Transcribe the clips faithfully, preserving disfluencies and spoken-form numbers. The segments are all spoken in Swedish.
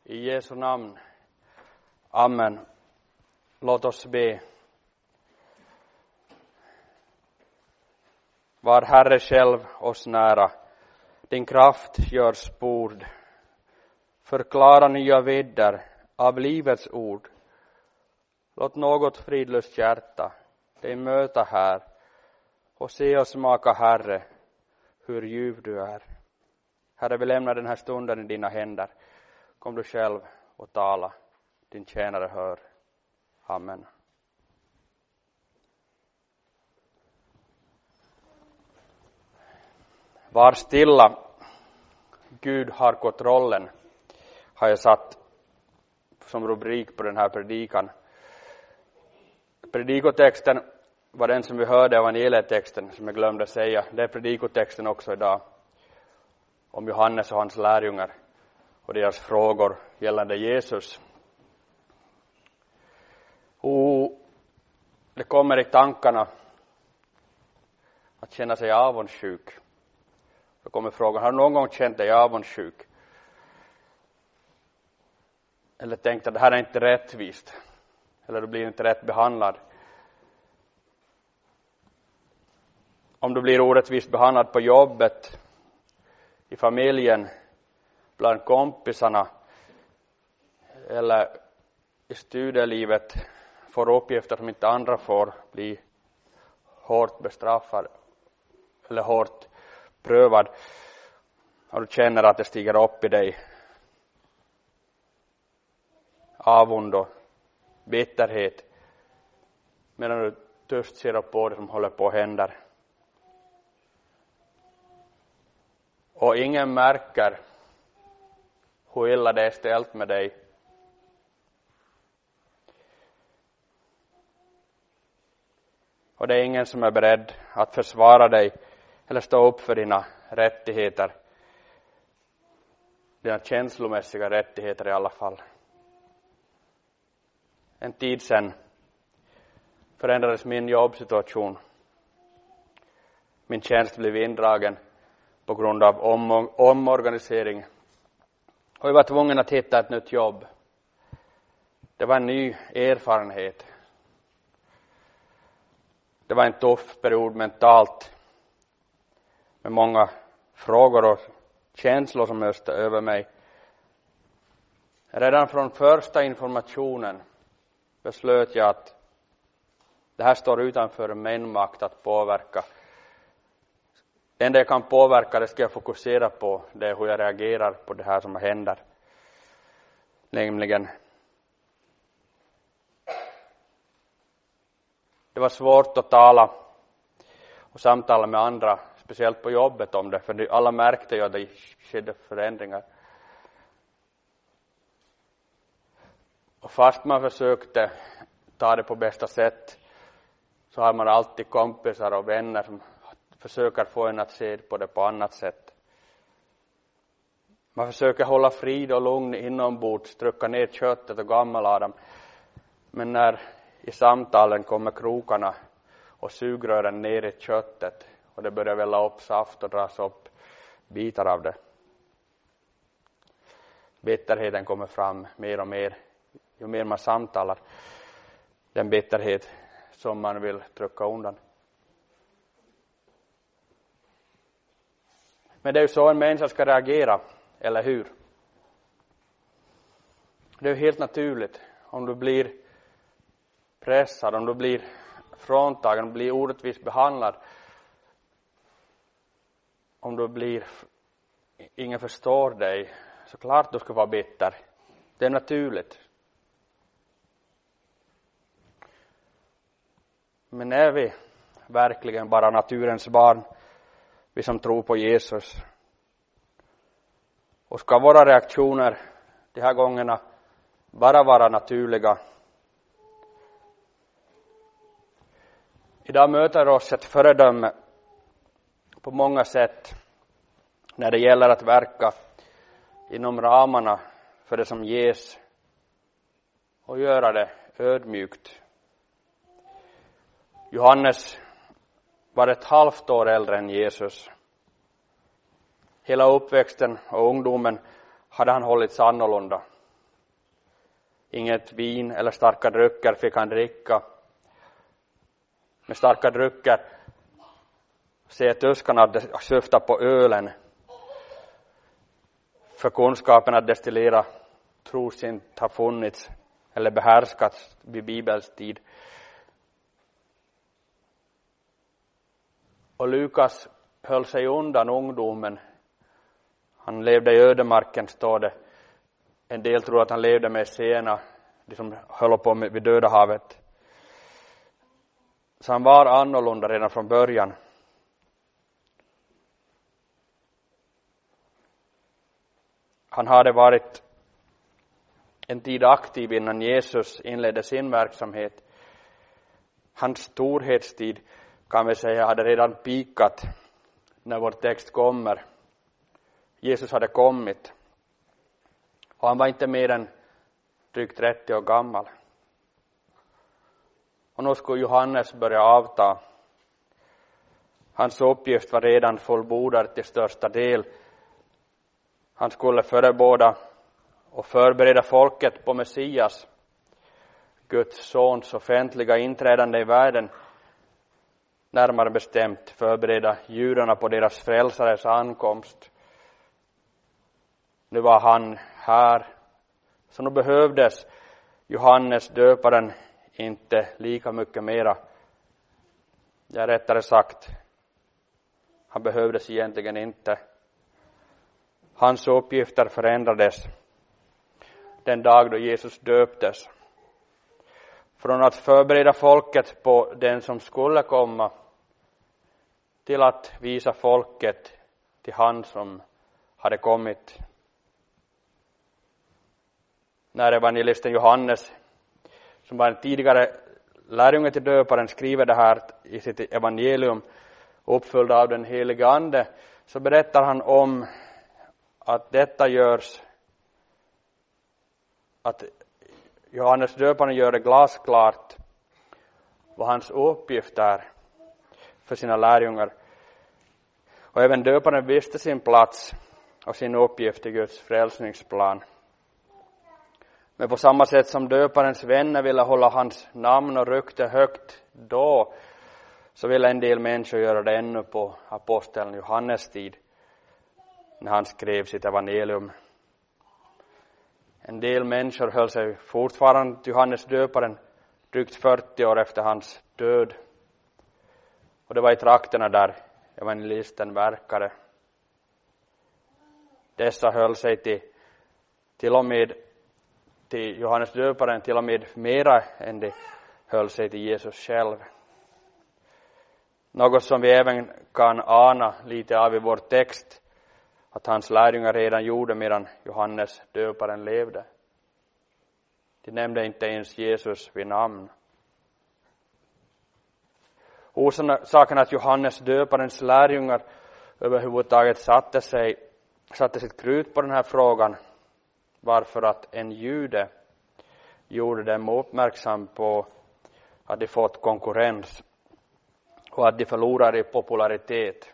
I Jesu namn. Amen. Låt oss be. Var Herre själv oss nära. Din kraft gör spord. Förklara nya vidder av livets ord. Låt något fridlöst hjärta dig möta här och se oss smaka, Herre, hur djup du är. Herre, vi lämnar den här stunden i dina händer. Kom du själv och tala. Din tjänare hör. Amen. Var stilla. Gud har kontrollen, har jag satt som rubrik på den här predikan. Predikotexten var den som vi hörde, evangelietexten, som jag glömde säga. Det är predikotexten också idag. Om Johannes och hans lärjungar och deras frågor gällande Jesus. Och det kommer i tankarna att känna sig avundsjuk. Då kommer frågan, har du någon gång känt dig avundsjuk? Eller tänkt att det här är inte rättvist? Eller du blir inte rätt behandlad? Om du blir orättvist behandlad på jobbet, i familjen, bland kompisarna eller i studielivet, får uppgifter som inte andra får, bli hårt bestraffad eller hårt prövad, och du känner att det stiger upp i dig avund och bitterhet, medan du tyst ser på det som håller på att hända. Och ingen märker hur illa det är ställt med dig. Och det är ingen som är beredd att försvara dig eller stå upp för dina rättigheter. Dina känslomässiga rättigheter i alla fall. En tid sedan förändrades min jobbsituation. Min tjänst blev indragen på grund av om- omorganisering. Och jag var tvungen att hitta ett nytt jobb. Det var en ny erfarenhet. Det var en tuff period mentalt. Med många frågor och känslor som öste över mig. Redan från första informationen beslöt jag att det här står utanför min makt att påverka. Det enda jag kan påverka, det ska jag fokusera på. Det är hur jag reagerar på det här som händer. Nämligen, det var svårt att tala och samtala med andra, speciellt på jobbet om det. För alla märkte ju att det skedde förändringar. Och fast man försökte ta det på bästa sätt, så har man alltid kompisar och vänner som försöker få en att se på det på annat sätt. Man försöker hålla frid och lugn inombords, trycka ner köttet och gammaladan. Men när i samtalen kommer krokarna och sugrören ner i köttet och det börjar välla upp saft och dras upp bitar av det. Bitterheten kommer fram mer och mer. Ju mer man samtalar, den bitterhet som man vill trycka undan. Men det är ju så en människa ska reagera, eller hur? Det är ju helt naturligt. Om du blir pressad, om du blir fråntagen, om du blir orättvist behandlad, om du blir, ingen förstår dig, så klart du ska vara bitter. Det är naturligt. Men är vi verkligen bara naturens barn, vi som tror på Jesus? Och ska våra reaktioner de här gångerna bara vara naturliga? Idag möter oss ett föredöme på många sätt när det gäller att verka inom ramarna för det som ges och göra det ödmjukt. Johannes var ett halvt år äldre än Jesus. Hela uppväxten och ungdomen hade han hållits annorlunda. Inget vin eller starka drycker fick han dricka. Med starka drycker ser tyskarna att det syftar på ölen. För kunskapen att destillera tros inte har funnits eller behärskats vid Bibels tid. Och Lukas höll sig undan ungdomen. Han levde i ödemarken, står det. En del tror att han levde med Sena, de som höll på med vid Döda havet. Så han var annorlunda redan från början. Han hade varit en tid aktiv innan Jesus inledde sin verksamhet. Hans storhetstid kan vi säga hade redan pikat när vår text kommer. Jesus hade kommit. Och han var inte mer än drygt trettio år gammal. Och nu skulle Johannes börja avta. Hans uppgift var redan fullbordad till största del. Han skulle förebåda och förbereda folket på Messias, Guds sons offentliga inträdande i världen. Närmare bestämt förbereda judarna på deras frälsares ankomst. Nu var han här. Så nu behövdes Johannes döparen inte lika mycket mera. Jag rättare sagt, han behövdes egentligen inte. Hans uppgifter förändrades den dag då Jesus döptes. Från att förbereda folket på den som skulle komma till att visa folket till han som hade kommit. När evangelisten Johannes, som var en tidigare lärjunge till döparen, skriver det här i sitt evangelium uppfylld av den helige ande, så berättar han om att detta görs, att Johannes döparen gör det glasklart vad hans uppgift är för sina lärjungar. Och även döparen visste sin plats och sin uppgift i Guds frälsningsplan. Men på samma sätt som döparens vänner ville hålla hans namn och rykte högt då, så ville en del människor göra det ännu på aposteln Johannes tid, när han skrev sitt evangelium. En del människor höll sig fortfarande till Johannes döparen drygt fyrtio år efter hans död. Och det var i trakterna där evangelisten verkade. Dessa höll sig till, till och med till Johannes döparen till och med mera än de höll sig till Jesus själv. Något som vi även kan ana lite av i vår text, att hans lärjungar redan gjorde medan Johannes döparen levde. De nämnde inte ens Jesus vid namn. Orsaken att Johannes döparens lärjungar överhuvudtaget satte sig, satte sitt krut på den här frågan var för att en jude gjorde dem uppmärksam på att de fått konkurrens och att de förlorade i popularitet.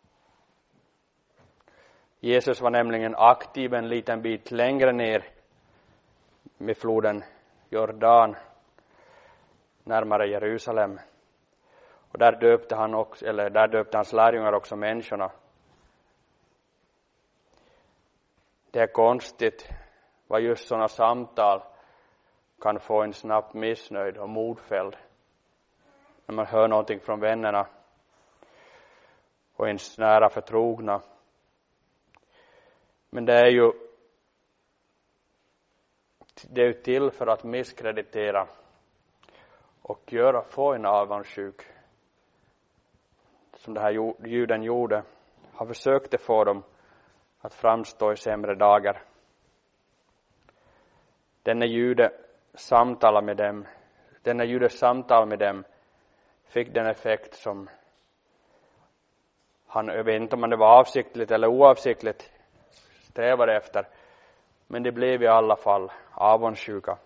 Jesus var nämligen aktiv en liten bit längre ner med floden Jordan, närmare Jerusalem. Och där döpte han också, eller där döpte hans lärjungar också människorna. Det är konstigt vad just sådana samtal kan få en snabbt missnöjd och modfälld. När man hör någonting från vännerna och ens nära förtrogna. Men det är ju det är ju till för att misskreditera och göra, få en avundsjuk. Som det här juden gjorde. Han försökte få dem att framstå i sämre dagar. Denna jude samtal med dem, denna judes samtal med dem fick den effekt som han, jag vet inte om det var avsiktligt eller oavsiktligt, strävade efter. Men det blev i alla fall avundsjuka.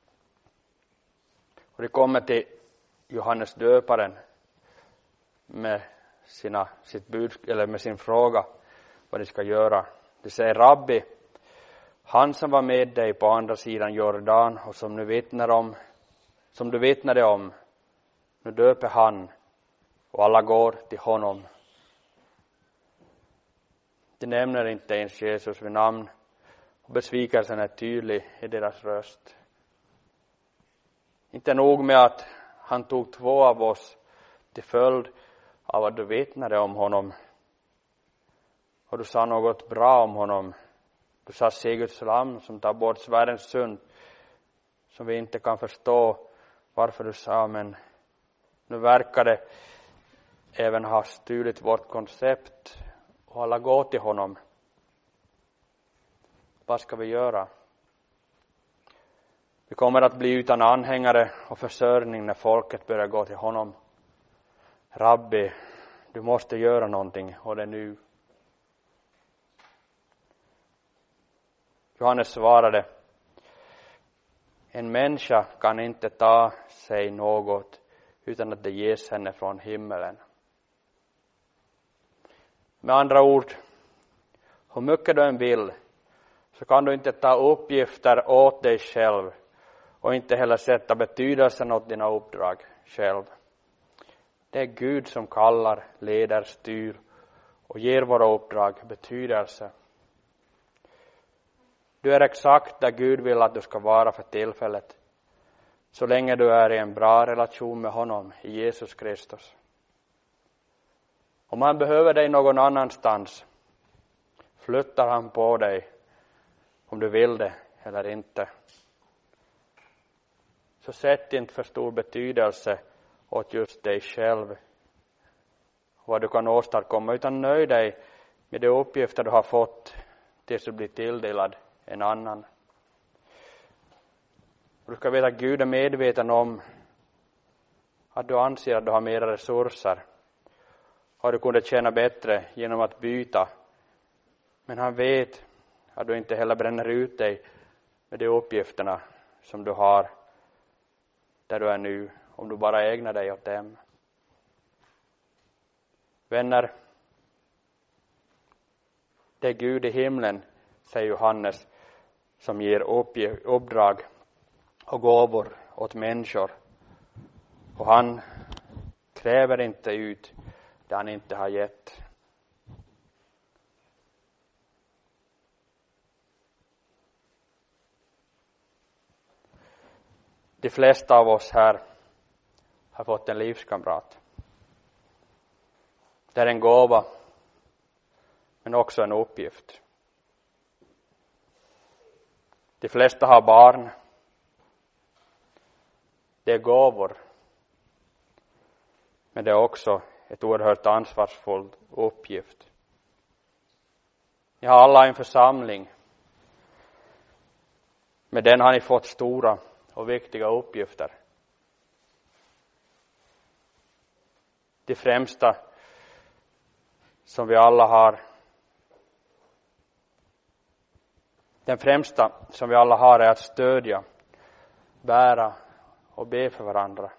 Och det kommer till Johannes döparen med sina, sitt bud, eller med sin fråga vad de ska göra. De säger: Rabbi, Han som var med dig på andra sidan Jordan och som, nu vittnar om, som du vittnade om, nu döper han och alla går till honom. De nämner inte ens Jesus vid namn och besvikelsen är tydlig i deras röst. Inte nog med att han tog två av oss till följd av att du vittnade om honom och du sa något bra om honom. Du sa se Guds lamm som tar bort världens synd, som vi inte kan förstå varför du sa, men nu verkar det även ha stulit vårt koncept och alla går till honom. Vad ska vi göra? Vi kommer att bli utan anhängare och försörjning när folket börjar gå till honom. Rabbi, du måste göra någonting och det nu. Johannes svarade, en människa kan inte ta sig något utan att det ges henne från himmelen. Med andra ord, hur mycket du än vill så kan du inte ta uppgifter åt dig själv och inte heller sätta betydelsen åt dina uppdrag själv. Det är Gud som kallar, leder, styr och ger våra uppdrag betydelse. Du är exakt där Gud vill att du ska vara för tillfället, så länge du är i en bra relation med honom i Jesus Kristus. Om han behöver dig någon annanstans, flyttar han på dig om du vill det eller inte. Så sätt inte för stor betydelse åt just dig själv och vad du kan åstadkomma, utan nöj dig med de uppgifter du har fått tills du blir tilldelad en annan. Och du ska veta att Gud är medveten om att du anser att du har mera resurser och du kunde tjäna bättre genom att byta. Men han vet att du inte heller bränner ut dig med de uppgifterna som du har där du är nu, om du bara ägnar dig åt dem. Vänner, det är Gud i himlen, säger Johannes, som ger uppdrag och gåvor åt människor. Och han kräver inte ut det han inte har gett. De flesta av oss här har fått en livskamrat. Det är en gåva, men också en uppgift. De flesta har barn. Det är gåvor, men det är också ett oerhört ansvarsfull uppgift. Ni har alla en församling. Med den har ni fått stora och viktiga uppgifter. Det främsta som vi alla har, den främsta som vi alla har är att stödja, bära och be för varandra.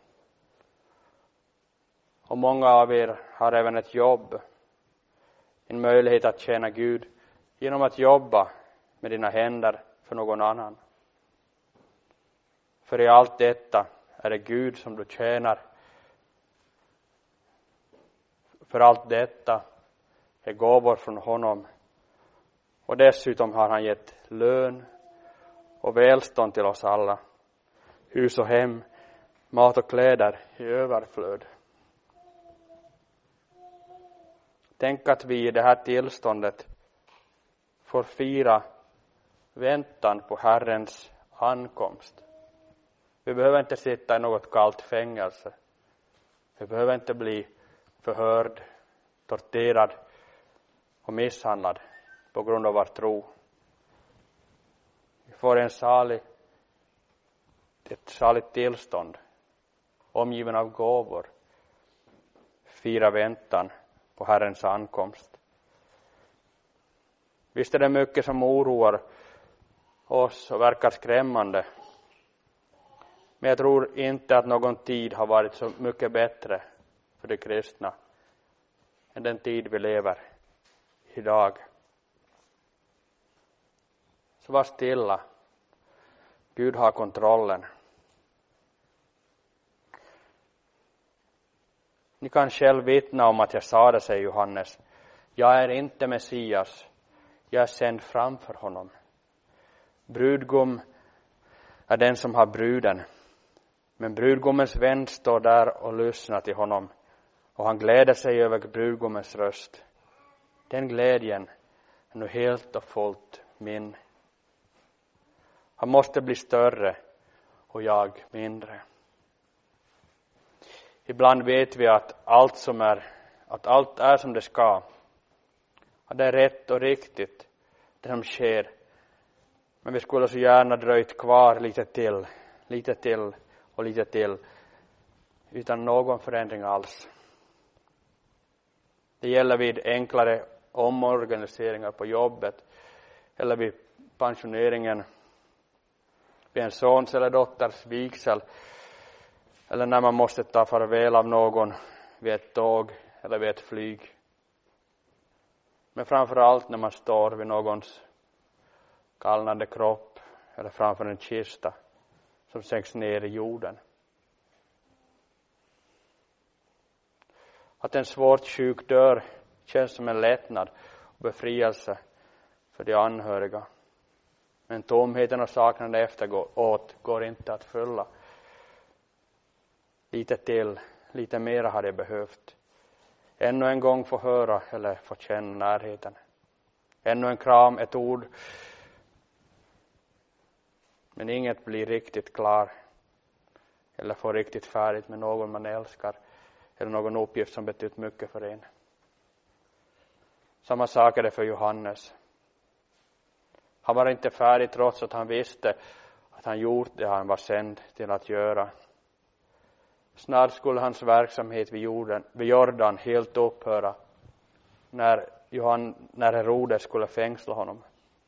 Och många av er har även ett jobb, en möjlighet att tjäna Gud genom att jobba med dina händer för någon annan. För i allt detta är det Gud som du tjänar. För allt detta är gåvor från honom. Och dessutom har han gett lön och välstånd till oss alla. Hus och hem, mat och kläder i överflöd. Tänk att vi i det här tillståndet får fira väntan på Herrens ankomst. Vi behöver inte sitta i något kallt fängelse. Vi behöver inte bli förhörd, torterad och misshandlad på grund av vår tro. Vi får en salig, ett saligt tillstånd, omgiven av gåvor, fira väntan på Herrens ankomst. Visst är det mycket som oroar oss och verkar skrämmande. Men jag tror inte att någon tid har varit så mycket bättre för de kristna än den tid vi lever idag. Så var stilla. Gud har kontrollen. Ni kan själv vittna om att jag sa det, säger Johannes. Jag är inte Messias. Jag är sänd framför honom. Brudgum är den som har bruden. Men brudgummens vän står där och lyssnar till honom. Och han gläder sig över brudgummens röst. Den glädjen är nu helt och fullt min. Han måste bli större och jag mindre. Ibland vet vi att allt som är, att allt är som det ska. Att det är rätt och riktigt, det som sker. Men vi skulle så gärna dröjt kvar lite till, lite till och lite till. Utan någon förändring alls. Det gäller vid enklare omorganiseringar på jobbet. Eller vid pensioneringen. Vid en sons eller dotters vigsel. Eller när man måste ta farväl av någon vid ett tåg eller vid ett flyg. Men framförallt när man står vid någons kallnande kropp eller framför en kista som sänks ner i jorden. Att en svårt sjuk dör känns som en lättnad och befrielse för de anhöriga. Men tomheten och saknaden efteråt går inte att fylla. Lite till, lite mera hade jag behövt. Ännu en gång få höra eller få känna närheten. Ännu en kram, ett ord. Men inget blir riktigt klar. Eller får riktigt färdigt med någon man älskar. Eller någon uppgift som betytt mycket för en. Samma sak är det för Johannes. Han var inte färdig trots att han visste att han gjort det han var sänd till att göra. Snart skulle hans verksamhet vid, jorden, vid Jordan helt upphöra när, Johan, när Herodes skulle fängsla honom.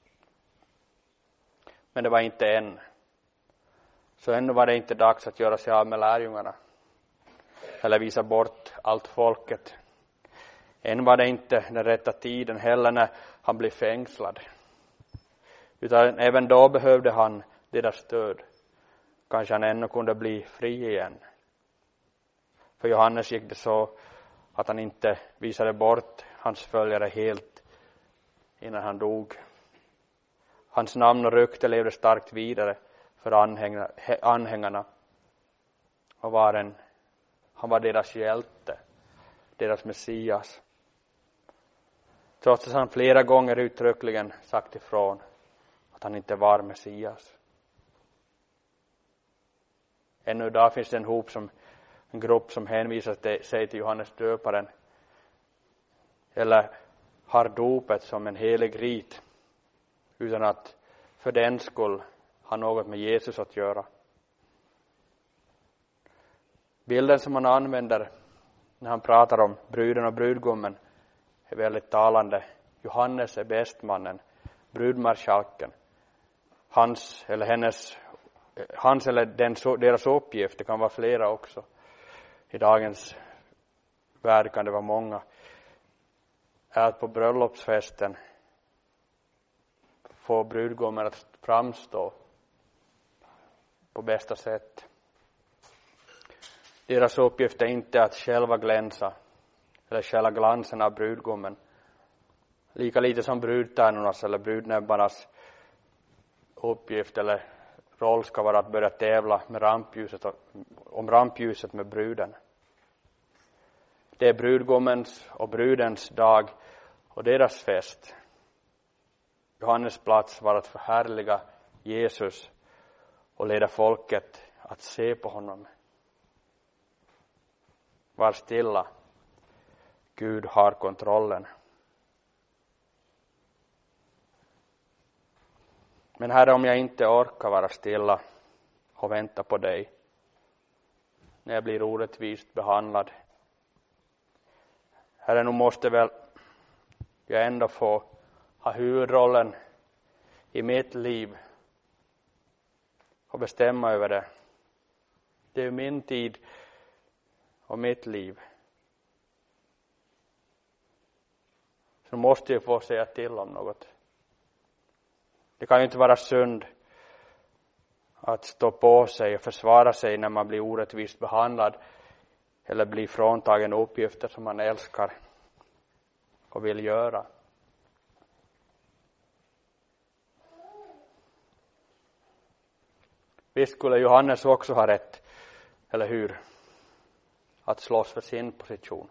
Men det var inte än. Så ännu var det inte dags att göra sig av med lärjungarna. Eller visa bort allt folket. Än var det inte den rätta tiden heller när han blev fängslad. Utan även då behövde han deras stöd. Kanske han ännu kunde bli fri igen. För Johannes gick det så att han inte visade bort hans följare helt innan han dog. Hans namn och rykte levde starkt vidare för anhängarna. Och var en, han var deras hjälte, deras Messias. Trots att han flera gånger uttryckligen sagt ifrån att han inte var Messias. Ännu idag finns det en hop som En grupp som hänvisar sig till Johannes döparen. Eller har dopet som en helig rit. Utan att för den skull ha något med Jesus att göra. Bilden som han använder när han pratar om bruden och brudgummen är väldigt talande. Johannes är bästmannen, brudmarskalken. Hans eller hennes, hans eller den, deras uppgift, det kan vara flera också. I dagens värld kan det vara många. Är att på bröllopsfesten få brudgummen att framstå på bästa sätt. Deras uppgift är inte att själva glänsa eller själva glansen av brudgummen. Lika lite som brudtärnornas eller brudnäbbarnas uppgift eller roll ska vara att börja tävla med rampljuset och, om rampljuset med bruden. Det är brudgummens och brudens dag och deras fest. Johannes plats var att förhärliga Jesus och leda folket att se på honom. Var stilla. Gud har kontrollen. Men Herre, om jag inte orkar vara stilla och vänta på dig när jag blir orättvist behandlad. Herre, nu måste väl jag ändå få ha huvudrollen i mitt liv och bestämma över det. Det är min tid och mitt liv. Så måste jag få säga till om något. Det kan ju inte vara synd att stå på sig och försvara sig när man blir orättvist behandlad eller blir fråntagen uppgifter som man älskar och vill göra. Visst skulle Johannes också ha rätt, eller hur? Att slåss för sin position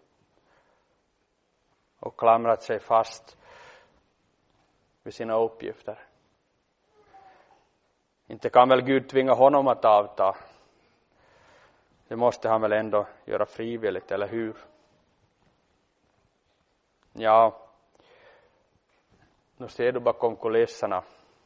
och klamrat sig fast vid sina uppgifter. Inte kan väl Gud tvinga honom att avta. Det måste han väl ändå göra frivilligt, eller hur? Ja, nu ser du bakom kulisserna.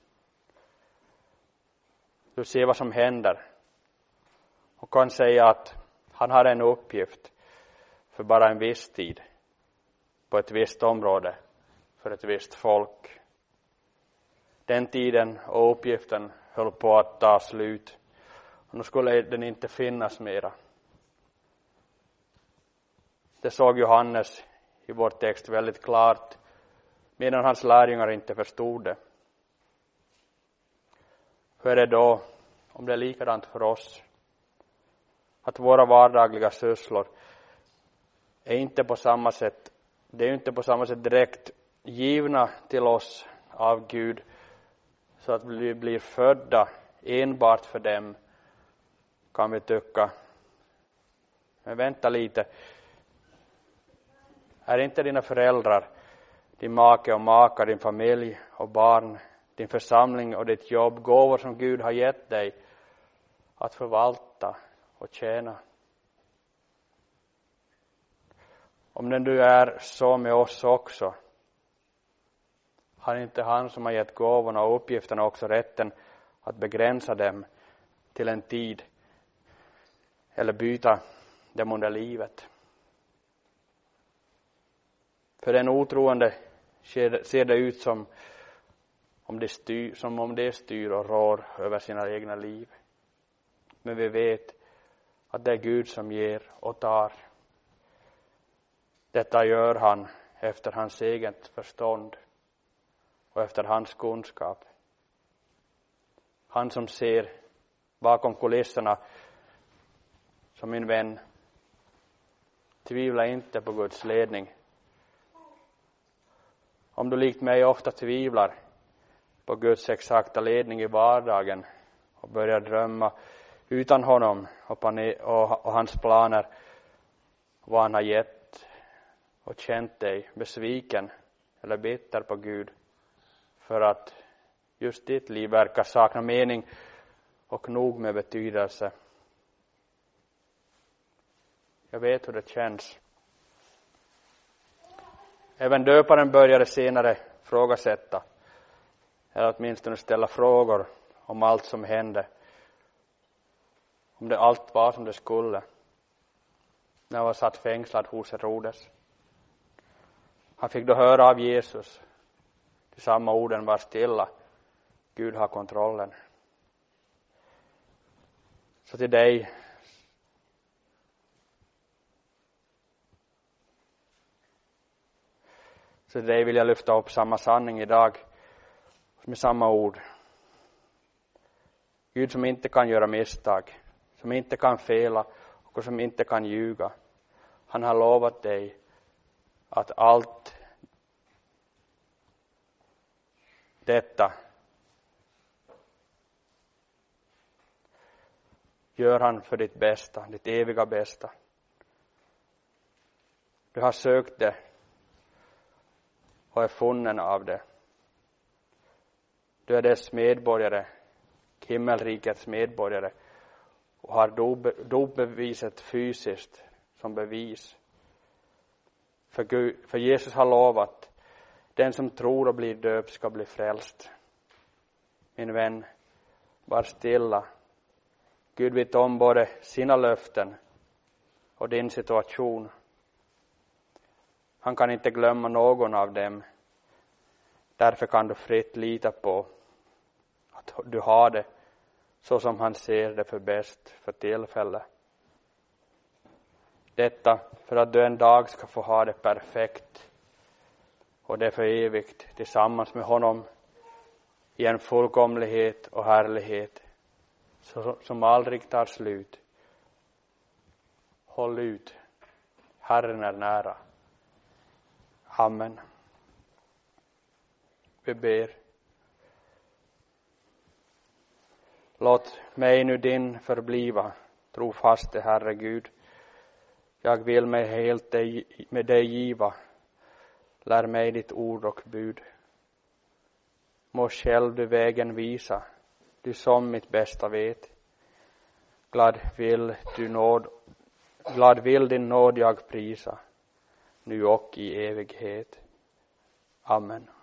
Du ser vad som händer och kan säga att han har en uppgift för bara en viss tid på ett visst område för ett visst folk. Den tiden och uppgiften höll på att ta slut och nu skulle den inte finnas mera. Det såg Johannes i vår text väldigt klart medan hans lärjungar inte förstod det. Hur är det då om det är likadant för oss? Att våra vardagliga sysslor är inte på samma sätt, det är inte på samma sätt direkt givna till oss av Gud så att vi blir födda enbart för dem, kan vi tycka. Men vänta lite. Är inte dina föräldrar, din make och maka, din familj och barn, din församling och ditt jobb gåvor som Gud har gett dig att förvalta och tjäna? Om den du är så med oss också, har inte han som har gett gåvorna och uppgifterna också rätten att begränsa dem till en tid eller byta dem under livet? För den otroende ser det ut som om det styr, som om det styr och rår över sina egna liv. Men vi vet att det är Gud som ger och tar. Detta gör han efter hans eget förstånd och efter hans kunskap. Han som ser bakom kulisserna, som min vän, tvivla inte på Guds ledning. Om du likt mig ofta tvivlar på Guds exakta ledning i vardagen och börjar drömma utan honom och, och, och hans planer, vad han har gett, och känt dig besviken eller bitter på Gud för att just ditt liv verkar sakna mening och nog med betydelse. Jag vet hur det känns. Även döparen började senare frågasätta, eller åtminstone ställa frågor om allt som hände. Om det allt var som det skulle. När han var satt fängslad hos Herodes. Han fick då höra av Jesus. De samma orden var stilla. Gud har kontrollen. Så till dig. Så till dig vill jag lyfta upp samma sanning idag. Med samma ord. Gud som inte kan göra misstag. Som inte kan fela. Och som inte kan ljuga. Han har lovat dig att allt detta gör han för ditt bästa, ditt eviga bästa. Du har sökt det och är funnen av det. Du är dess medborgare, himmelrikets medborgare, och har dopbeviset fysiskt som bevis. För, Gud, för Jesus har lovat, den som tror och blir döpt ska bli frälst. Min vän, var stilla. Gud vet om både sina löften och din situation. Han kan inte glömma någon av dem. Därför kan du fritt lita på att du har det så som han ser det för bäst för tillfället. Detta för att du en dag ska få ha det perfekt och det för evigt tillsammans med honom i en fullkomlighet och härlighet som aldrig tar slut. Håll ut. Herren är nära. Amen. Vi ber. Låt mig nu din förbliva, trofaste Herre Gud. Jag vill mig helt dig, med dig giva. Lär mig ditt ord och bud. Må själv du vägen visa, du som mitt bästa vet. Glad vill du nåd, glad vill din nåd jag prisa, nu och i evighet. Amen.